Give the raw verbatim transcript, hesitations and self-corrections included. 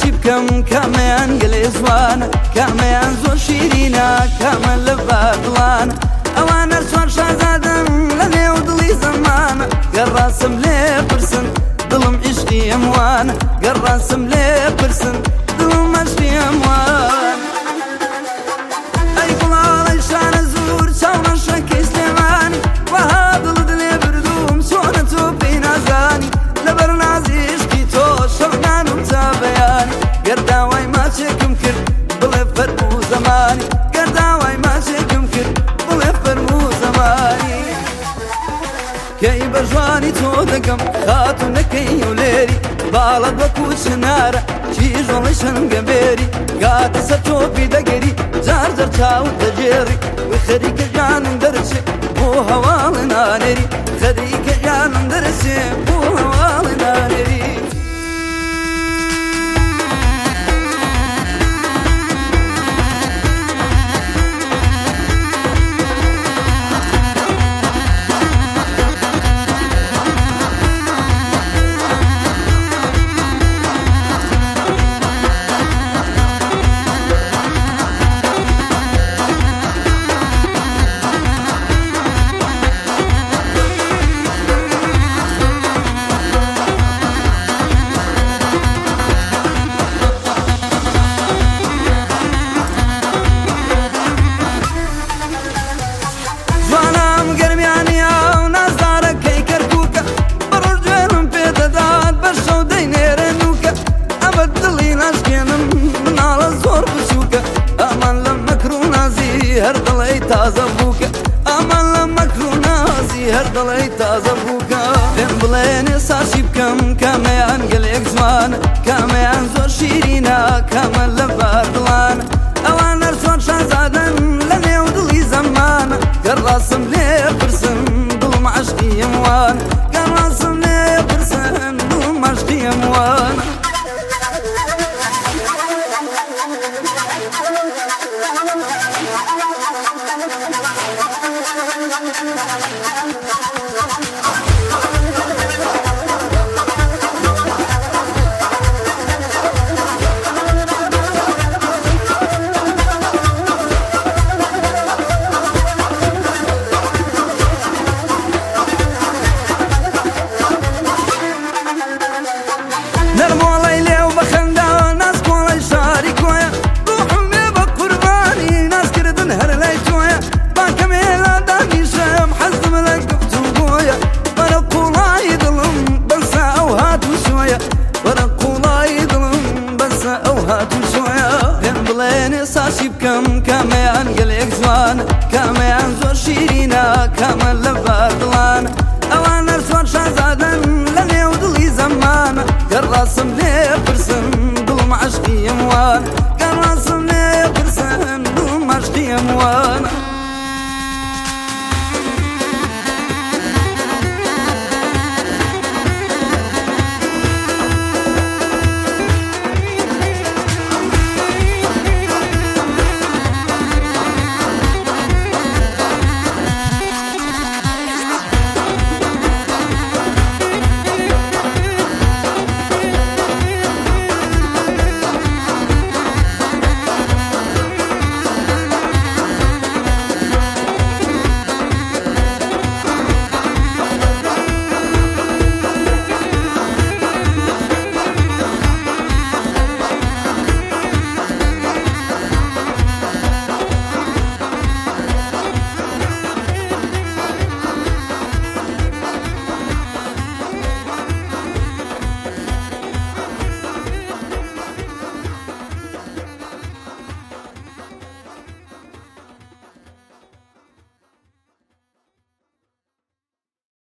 ساشی بکەم کامەیان گەلێ جوانە کامەیان زۆر شیرینە کامە لە بادڵانە ئەوانە چوار شازادەن لە نێو دڵی زەمانە گەڕاسم لێ پرسن دڵم عیشقی ئەموانە گەڕاسم لێ پرسن دڵم عیشقی ئەموانە ئەی گوڵاڵەی شانە زوور چاونەشەکەی سلێمانی وەها دڵت لێ بردووم چۆنە تۆ پێی نازانی لەبەر نازی عیشقی تۆ شەونانم تا بەیانی گەرداوای ماچێکم کرد بڵێ فەرموو زەمانی گەرداوای ماچێکم کرد بڵێ فەرموو زەمانی کەی بە ژوانی تۆ دەگەم خاتوونەکەی و لێری باڵەت وەکو چنارە کیژۆڵی شەنگەبێری کاتە سەر تۆپی دەگەری جار جار چاوت دەجێڕی وی خەریکە ژیانم دەرچێ بۆ هەواڵی نانێری خەریکە ژیانم دەرچێ بۆ هەواڵی نانێری هەر دڵی تازە بووکە ئەمان لە مەکر و نازی هەر دڵی تازە بووکە پێم بڵێنێ ساشی بکەم کامەیان گەلێک جوانە کامەیان زۆر شیرینە کامە لە باردڵانە ئەوان هەر چۆن شازادەن لە نێو دڵی زەمانە گەڕاسم لێ پرسن دڵم عەشقی ئەموانە گەڕاسم لێ پرسن دڵم عەشقی ئەموانە نەرمۆڵەی لێو بەخەندا ناز کۆڵەی شاری کۆیە ڕوحم بێ بە قوربانی نازکردن هەر لای تۆیە باکە مێلا دانیشەم حەزم لە گفتوگۆیە بەرە قوڵای دڵم بەسە ئەو هاتوو شۆیە بەرە قوڵای دڵم بەسە ئەو هاتوو شۆیە پێم بڵێنێ ساشی بکەم کامەیان گەلێک جوانە کامەیان زۆر شیرینە کامە لە باردڵانە ئەوان هەر چوار شازادەن لە نێو دڵی زەمانە گەڕاسم لێ پرسن دڵم عەشقی ئەموانە